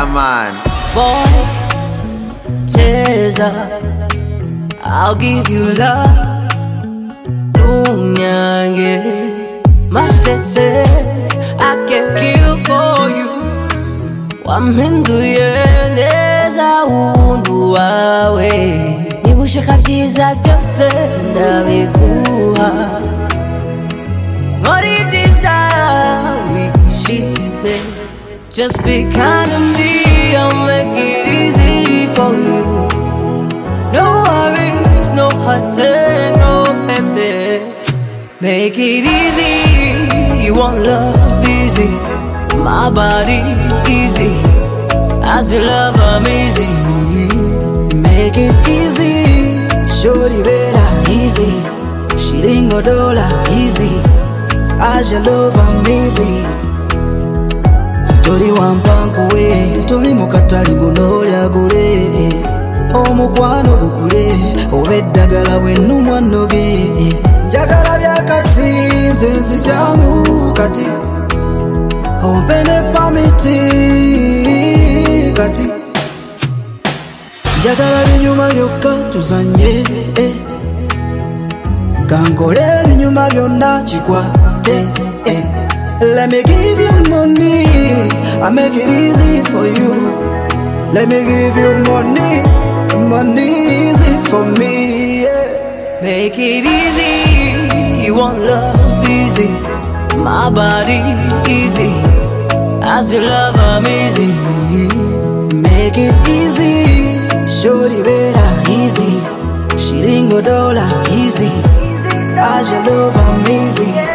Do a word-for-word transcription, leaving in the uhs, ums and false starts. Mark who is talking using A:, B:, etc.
A: Yeah, man.
B: Boy, cheza, I'll give you love. Lunyange, mashete, I can kill for you. Wamenduye neza undu wawe. Nibushaka byiza byose ndabiguha. Muri byiza wishime. Just be kind to me, I'll make it easy for you. No worries, no hurting, no baby. Make it easy, you want love easy. My body easy, as you love I'm easy.
C: Make it easy, shorty better easy. Shilingo dollar easy, as you love I'm easy. Toli wampanku we, toli mukatali bunolya gule. Omukwano gukule, obeddagala bwennu mwannoge. Njagala byakati, nze nzikyamu kati. Ompene pamiti kati. Njagala binyuma byokka tuzanye, eh. Kankole binyuma byonna kikwate, eh. Let me give you money, I make it easy for you. Let me give you money, money easy for me, yeah.
B: Make it easy, you want love easy. My body easy, as you love I'm easy.
C: Make it easy, shorty better easy. Shilingo dollar easy, as you love I'm easy.